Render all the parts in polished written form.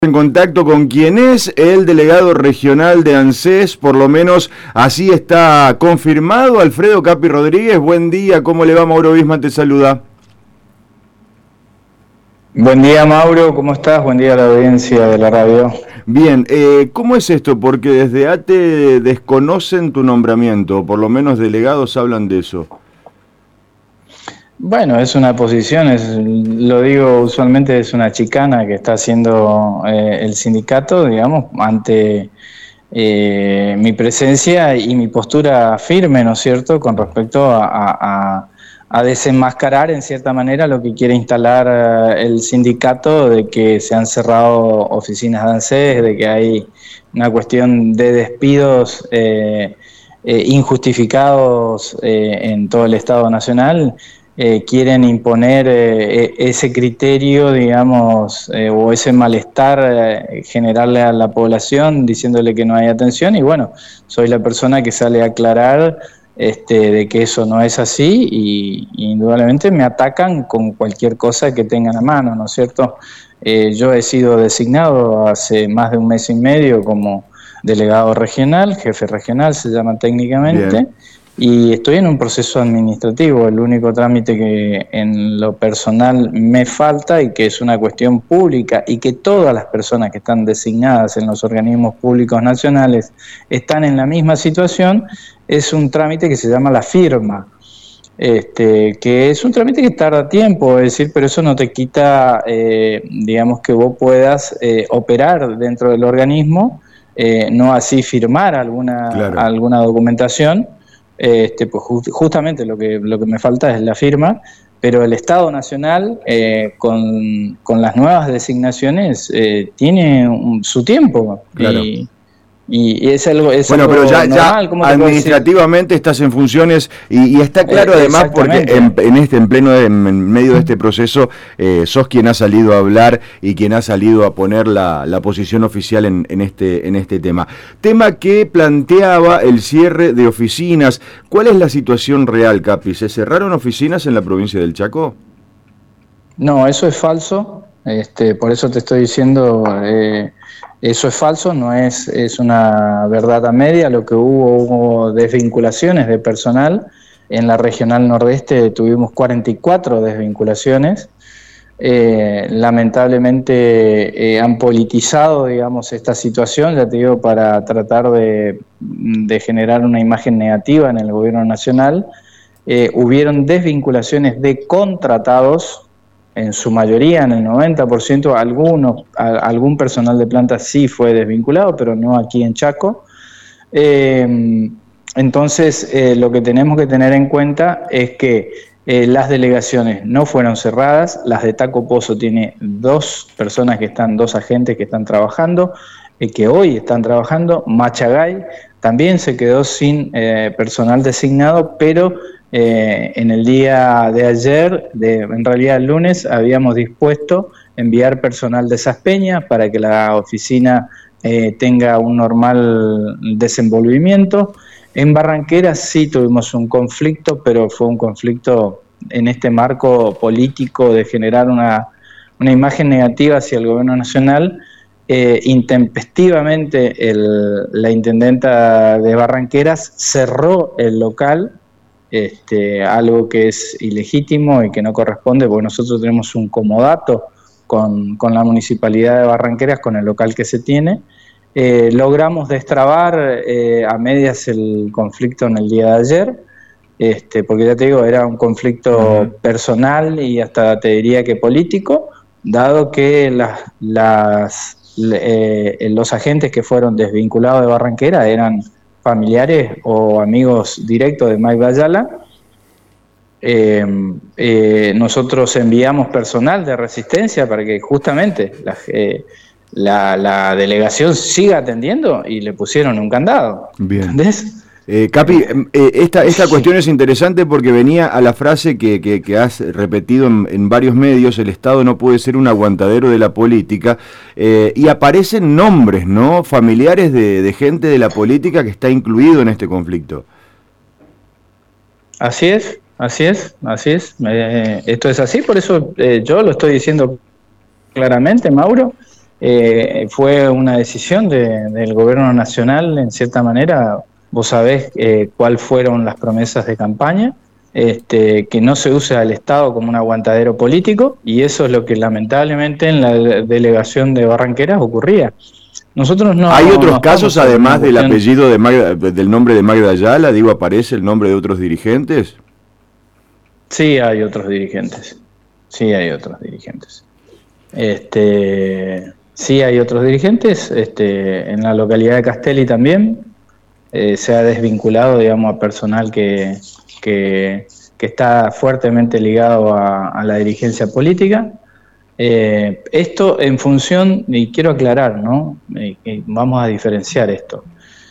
En contacto con quien es el delegado regional de ANSES, por lo menos así está confirmado. Alfredo Capi Rodríguez, buen día, ¿cómo le va? Mauro Bisman te saluda. Buen día, Mauro, ¿cómo estás? Buen día a la audiencia de la radio. Bien, ¿cómo es esto? Porque desde ATE desconocen tu nombramiento, o por lo menos delegados hablan de eso. Bueno, es una posición, lo digo usualmente, es una chicana que está haciendo el sindicato, digamos, ante mi presencia y mi postura firme, ¿no es cierto?, con respecto a desenmascarar en cierta manera lo que quiere instalar el sindicato, de que se han cerrado oficinas de ANSES, de que hay una cuestión de despidos injustificados en todo el Estado Nacional. Quieren imponer ese criterio, digamos, o ese malestar, generarle a la población diciéndole que no hay atención, y bueno, soy la persona que sale a aclarar de que eso no es así, y indudablemente me atacan con cualquier cosa que tengan a mano, ¿no es cierto? Yo he sido designado hace más de un mes y medio como delegado regional, jefe regional se llama técnicamente. Bien. Y estoy en un proceso administrativo, el único trámite que en lo personal me falta, y que es una cuestión pública, y que todas las personas que están designadas en los organismos públicos nacionales están en la misma situación, es un trámite que se llama la firma, que es un trámite que tarda tiempo, es decir, pero eso no te quita, digamos, que vos puedas operar dentro del organismo, no así firmar alguna documentación. Pues justamente lo que me falta es la firma, pero el Estado Nacional con las nuevas designaciones tiene su tiempo. Claro. Y es algo bueno, algo pero ya administrativamente estás en funciones y está claro además porque en medio de este proceso sos quien ha salido a hablar y quien ha salido a poner la posición oficial en este tema. Tema que planteaba el cierre de oficinas. ¿Cuál es la situación real, Capi? ¿Se cerraron oficinas en la provincia del Chaco? No, eso es falso. Por eso te estoy diciendo... eso es falso, no es una verdad a media. Lo que hubo desvinculaciones de personal. En la regional nordeste tuvimos 44 desvinculaciones. Lamentablemente han politizado, digamos, esta situación, ya te digo, para tratar de generar una imagen negativa en el gobierno nacional. Hubieron desvinculaciones de contratados, en su mayoría, en el 90%, algún personal de planta sí fue desvinculado, pero no aquí en Chaco. Entonces, lo que tenemos que tener en cuenta es que las delegaciones no fueron cerradas. Las de Taco Pozo tiene dos agentes que están trabajando, que hoy están trabajando. Machagay también se quedó sin personal designado, pero en el día de ayer, en realidad el lunes, habíamos dispuesto enviar personal de Saspeña para que la oficina tenga un normal desenvolvimiento. En Barranqueras sí tuvimos un conflicto, pero fue un conflicto en este marco político de generar una imagen negativa hacia el gobierno nacional. Intempestivamente la intendenta de Barranqueras cerró el local, algo que es ilegítimo y que no corresponde, porque nosotros tenemos un comodato con la municipalidad de Barranqueras, con el local que se tiene. Logramos destrabar a medias el conflicto en el día de ayer, porque ya te digo, era un conflicto personal y hasta te diría que político, dado que los agentes que fueron desvinculados de Barranquera eran familiares o amigos directos de Mike Bayala. Nosotros enviamos personal de Resistencia para que justamente la delegación siga atendiendo, y le pusieron un candado. Bien. ¿Entendés? Capi, esta cuestión es interesante porque venía a la frase que has repetido en varios medios: el Estado no puede ser un aguantadero de la política, y aparecen nombres, ¿no?, familiares de gente de la política que está incluido en este conflicto. Así es. Esto es así, por eso yo lo estoy diciendo claramente, Mauro. fue una decisión del gobierno nacional, en cierta manera. Vos sabés cuáles fueron las promesas de campaña, que no se use al Estado como un aguantadero político, y eso es lo que lamentablemente en la delegación de Barranqueras ocurría. Nosotros no. ¿Hay otros casos, además del apellido del nombre de Magda Ayala? Digo, ¿aparece el nombre de otros dirigentes? Sí, hay otros dirigentes. Sí, hay otros dirigentes. En la localidad de Castelli también se ha desvinculado, digamos, a personal que está fuertemente ligado a la dirigencia política. Esto en función, y quiero aclarar, ¿no? Vamos a diferenciar esto.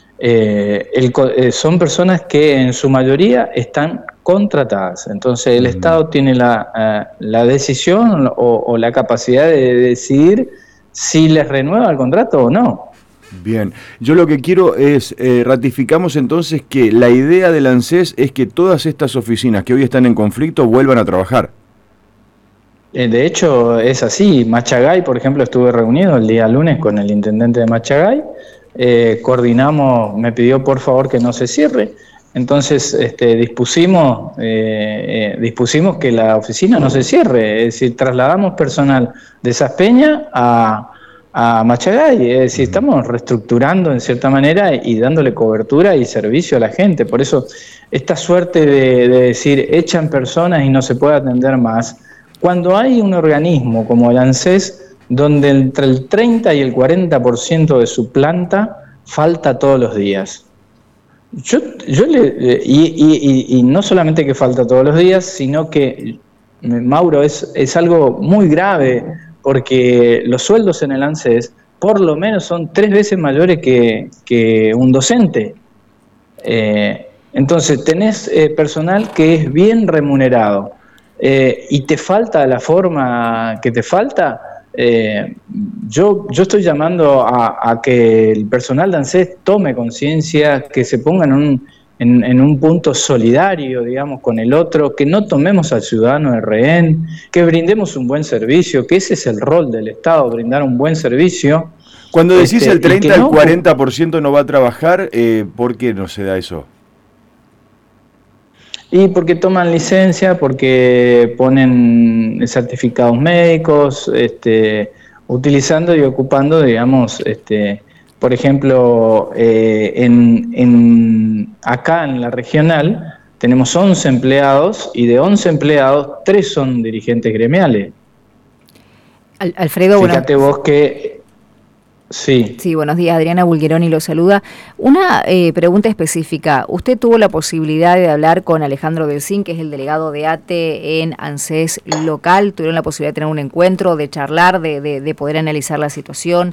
Son personas que en su mayoría están contratadas, entonces el Estado tiene la decisión o la capacidad de decidir si les renueva el contrato o no. Bien, yo lo que quiero es, ratificamos entonces que la idea del ANSES es que todas estas oficinas que hoy están en conflicto vuelvan a trabajar. De hecho, es así. Machagay, por ejemplo, estuve reunido el día lunes con el intendente de Machagay, coordinamos, me pidió por favor que no se cierre, entonces dispusimos que la oficina no se cierre, es decir, trasladamos personal de Saspeña a Machagay, es decir, estamos reestructurando en cierta manera y dándole cobertura y servicio a la gente. Por eso esta suerte de decir echan personas y no se puede atender más, cuando hay un organismo como el ANSES, donde entre el 30 y el 40% de su planta falta todos los días. Y no solamente que falta todos los días, sino que, Mauro, es algo muy grave, porque los sueldos en el ANSES por lo menos son 3 veces mayores que un docente. Entonces tenés personal que es bien remunerado, y te falta la forma que te falta. Yo estoy llamando a que el personal de ANSES tome conciencia, que se ponga en un punto solidario, digamos, con el otro, que no tomemos al ciudadano de rehén, que brindemos un buen servicio, que ese es el rol del Estado, brindar un buen servicio. Cuando decís el 30 al 40% no va a trabajar, ¿por qué no se da eso? Y porque toman licencia, porque ponen certificados médicos, utilizando y ocupando, digamos, por ejemplo, acá en la regional tenemos 11 empleados y de 11 empleados, 3 son dirigentes gremiales. Alfredo, fíjate vos que... Sí. Sí, buenos días, Adriana Bulgeroni lo saluda. Una pregunta específica. ¿Usted tuvo la posibilidad de hablar con Alejandro Delcín, que es el delegado de ATE en ANSES local? ¿Tuvieron la posibilidad de tener un encuentro, de charlar, de poder analizar la situación?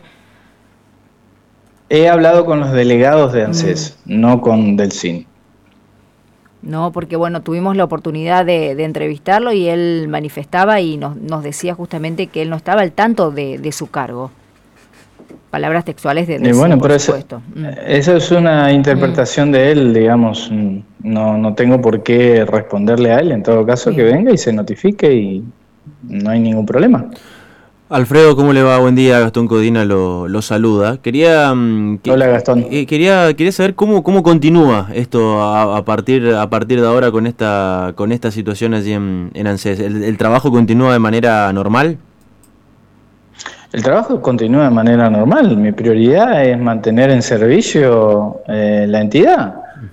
He hablado con los delegados de ANSES, no con Delcín. No, porque bueno, tuvimos la oportunidad de entrevistarlo y él manifestaba y nos decía justamente que él no estaba al tanto de su cargo. Palabras textuales de Delcín, bueno, por supuesto. Esa es una interpretación de él, digamos. No tengo por qué responderle a él. En todo caso, que venga y se notifique y no hay ningún problema. Alfredo, ¿cómo le va? Buen día, Gastón Codina lo saluda. Hola, Gastón. Quería saber cómo continúa esto a partir de ahora con esta situación allí en ANSES. ¿El trabajo continúa de manera normal? El trabajo continúa de manera normal. Mi prioridad es mantener en servicio la entidad.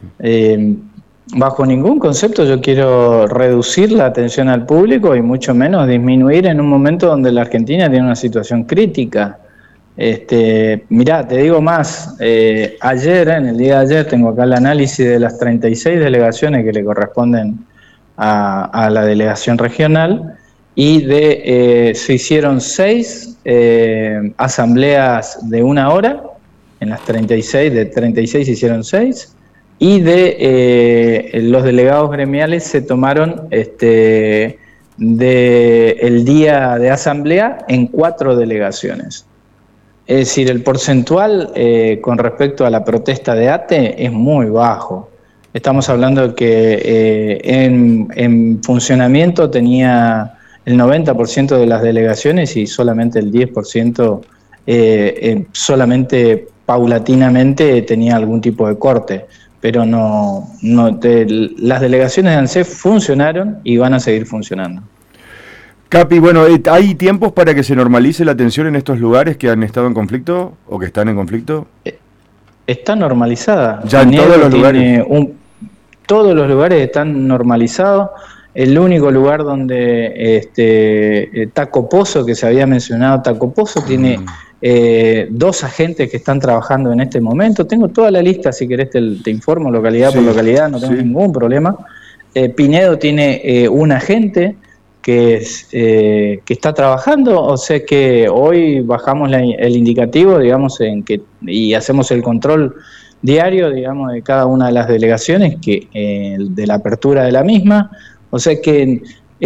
Bajo ningún concepto yo quiero reducir la atención al público y mucho menos disminuir en un momento donde la Argentina tiene una situación crítica. Mirá, te digo más. Ayer, en el día de ayer, tengo acá el análisis de las 36 delegaciones que le corresponden a la delegación regional. Y se hicieron 6 asambleas de 1 hora, en las 36, de 36 se hicieron 6, y los delegados gremiales se tomaron el día de asamblea en 4 delegaciones. Es decir, el porcentual con respecto a la protesta de ATE es muy bajo. Estamos hablando de que en funcionamiento tenía el 90% de las delegaciones y solamente el 10% solamente paulatinamente tenía algún tipo de corte, pero las delegaciones de ANSES funcionaron y van a seguir funcionando. Capi, bueno, ¿hay tiempos para que se normalice la atención en estos lugares que han estado en conflicto o que están en conflicto? Está normalizada. Ya en todos los lugares. Todos los lugares están normalizados. El único lugar donde Taco Pozo, que se había mencionado, Taco Pozo tiene 2 agentes que están trabajando en este momento. Tengo toda la lista, si querés te informo localidad por localidad, no tengo ningún problema. Pinedo tiene un agente que está trabajando, o sea que hoy bajamos el indicativo, digamos, y hacemos el control diario, digamos, de cada una de las delegaciones, de la apertura de la misma, o sea que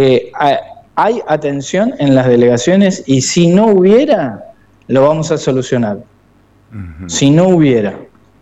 hay atención en las delegaciones y si no hubiera, lo vamos a solucionar. Si no hubiera.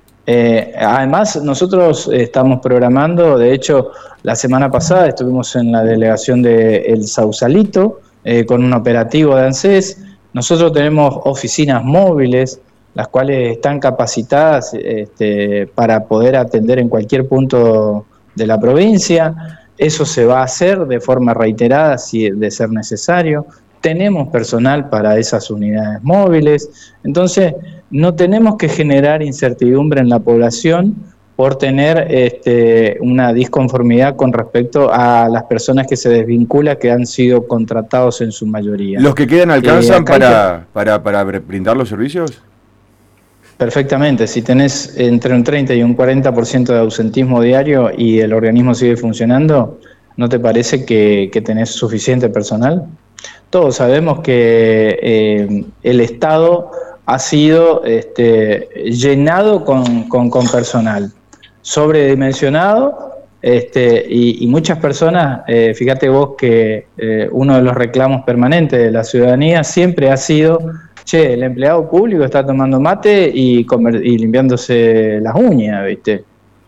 Además, nosotros estamos programando, de hecho, la semana pasada estuvimos en la delegación de El Sausalito con un operativo de ANSES. Nosotros tenemos oficinas móviles, las cuales están capacitadas para poder atender en cualquier punto de la provincia. Eso se va a hacer de forma reiterada si de ser necesario. Tenemos personal para esas unidades móviles. Entonces, no tenemos que generar incertidumbre en la población por tener una disconformidad con respecto a las personas que se desvinculan, que han sido contratados en su mayoría. ¿Los que quedan alcanzan para brindar los servicios? Perfectamente. Si tenés entre un 30 y un 40% de ausentismo diario y el organismo sigue funcionando, ¿no te parece que tenés suficiente personal? Todos sabemos que el Estado ha sido llenado con personal, sobredimensionado, y muchas personas, fíjate vos que uno de los reclamos permanentes de la ciudadanía siempre ha sido, el empleado público está tomando mate y limpiándose las uñas, ¿viste?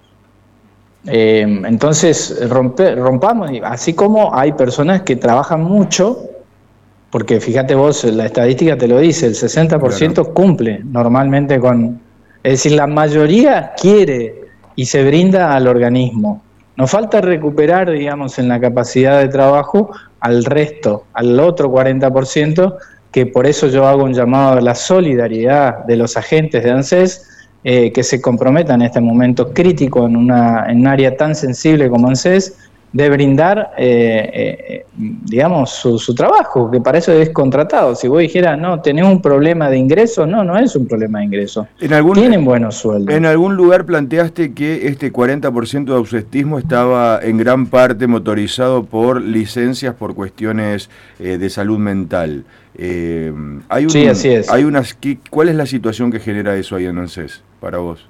Entonces rompamos, así como hay personas que trabajan mucho, porque fíjate vos, la estadística te lo dice, el 60% cumple normalmente es decir, la mayoría quiere y se brinda al organismo. Nos falta recuperar, digamos, en la capacidad de trabajo al resto, al otro 40%, que por eso yo hago un llamado a la solidaridad de los agentes de ANSES, que se comprometan en este momento crítico en un área tan sensible como ANSES, de brindar, digamos, su trabajo, que para eso es contratado. Si vos dijeras, no, tenés un problema de ingreso, no es un problema de ingreso. Tienen buenos sueldos. En algún lugar planteaste que este 40% de ausentismo estaba en gran parte motorizado por licencias por cuestiones de salud mental. Sí, así es. ¿Cuál es la situación que genera eso ahí en ANSES para vos?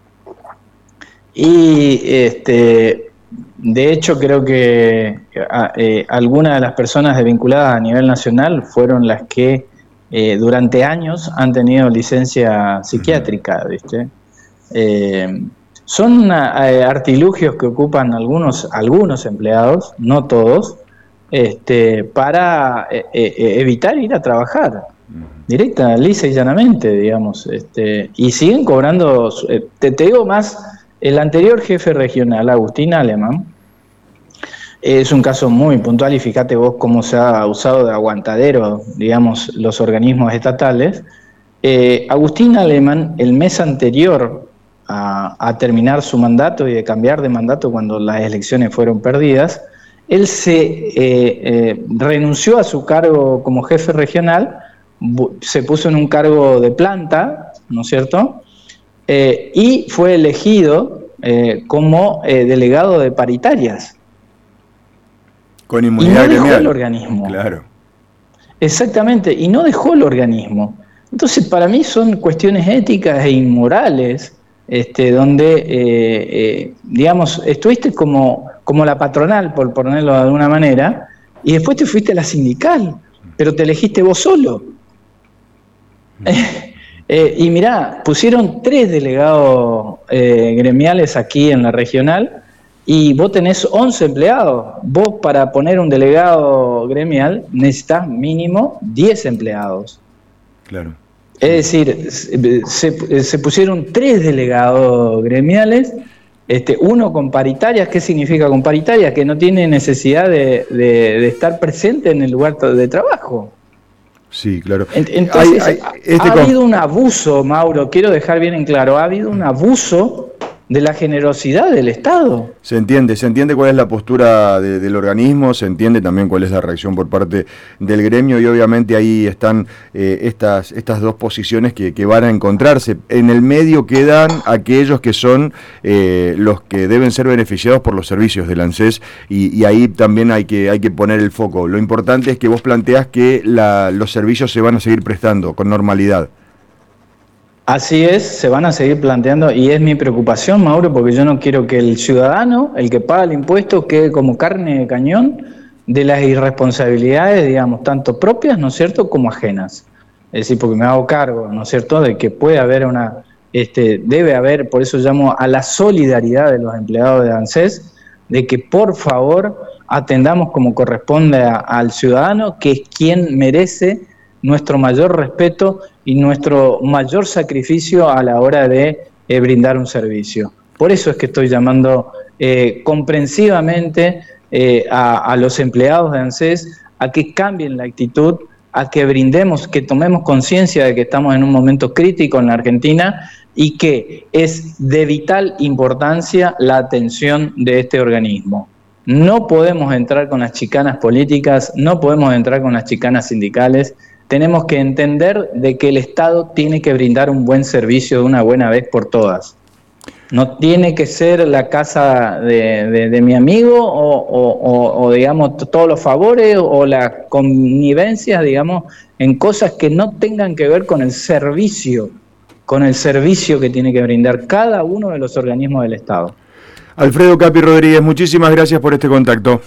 Y de hecho, creo que algunas de las personas desvinculadas a nivel nacional fueron las que durante años han tenido licencia psiquiátrica, ¿viste? Son artilugios que ocupan algunos empleados, no todos, para evitar ir a trabajar directa, lisa y llanamente, digamos, y siguen cobrando. Te digo más. El anterior jefe regional, Agustín Alemán, es un caso muy puntual y fíjate vos cómo se ha usado de aguantadero, digamos, los organismos estatales. Agustín Alemán, el mes anterior a terminar su mandato y de cambiar de mandato cuando las elecciones fueron perdidas, él renunció a su cargo como jefe regional, se puso en un cargo de planta, ¿no es cierto?, y fue elegido como delegado de paritarias. Con inmunidad gremial. Y no dejó el organismo. Claro. Exactamente, y no dejó el organismo. Entonces, para mí son cuestiones éticas e inmorales, donde, digamos, estuviste como la patronal, por ponerlo de alguna manera, y después te fuiste a la sindical, pero te elegiste vos solo. Y mirá, pusieron 3 delegados gremiales aquí en la regional y vos tenés 11 empleados. Vos para poner un delegado gremial necesitas mínimo 10 empleados. Claro. Es decir, se pusieron 3 delegados gremiales, uno con paritarias. ¿Qué significa con paritarias? Que no tiene necesidad de estar presente en el lugar de trabajo. Sí, claro. Entonces, ha habido un abuso, Mauro, quiero dejar bien en claro, ha habido un abuso de la generosidad del Estado. Se entiende cuál es la postura del organismo, se entiende también cuál es la reacción por parte del gremio y obviamente ahí están estas dos posiciones que van a encontrarse. En el medio quedan aquellos que son los que deben ser beneficiados por los servicios del ANSES y ahí también hay que poner el foco. Lo importante es que vos planteás que los servicios se van a seguir prestando con normalidad. Así es, se van a seguir planteando y es mi preocupación, Mauro, porque yo no quiero que el ciudadano, el que paga el impuesto, quede como carne de cañón de las irresponsabilidades, digamos, tanto propias, ¿no es cierto?, como ajenas. Es decir, porque me hago cargo, ¿no es cierto?, de que puede haber debe haber, por eso llamo a la solidaridad de los empleados de ANSES, de que por favor atendamos como corresponde al ciudadano, que es quien merece nuestro mayor respeto y nuestro mayor sacrificio a la hora de brindar un servicio. Por eso es que estoy llamando comprensivamente a los empleados de ANSES a que cambien la actitud, a que brindemos, que tomemos conciencia de que estamos en un momento crítico en la Argentina y que es de vital importancia la atención de este organismo. No podemos entrar con las chicanas políticas, no podemos entrar con las chicanas sindicales. Tenemos que entender de que el Estado tiene que brindar un buen servicio de una buena vez por todas. No tiene que ser la casa de mi amigo o digamos, todos los favores o las connivencias, digamos, en cosas que no tengan que ver con el servicio que tiene que brindar cada uno de los organismos del Estado. Alfredo Capi Rodríguez, muchísimas gracias por este contacto.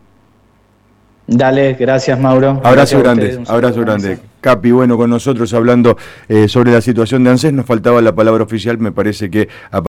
Dale, gracias Mauro. Abrazo grande. Capi, bueno, con nosotros hablando sobre la situación de ANSES, nos faltaba la palabra oficial, me parece que